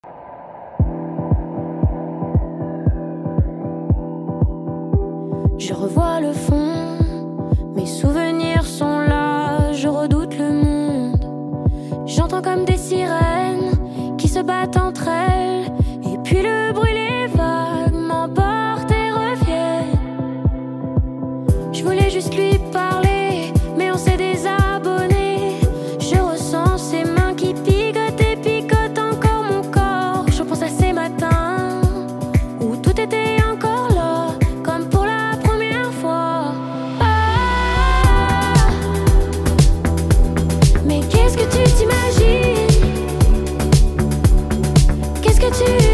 Je revois le fond, mes souvenirs sont là, je redoute le monde. J'entends comme des sirènes qui se battent entre elles, et puis le bruit, les vagues m'emportent et reviennent. Je voulais juste lui parler, mais on s'est désabonné. Je ressens ses mains qui picotent et picotent encore mon corps. Je pense à ces matins où tout était encore là, comme pour la première fois. Ah, mais qu'est-ce que tu t'imagines? Qu'est-ce que tu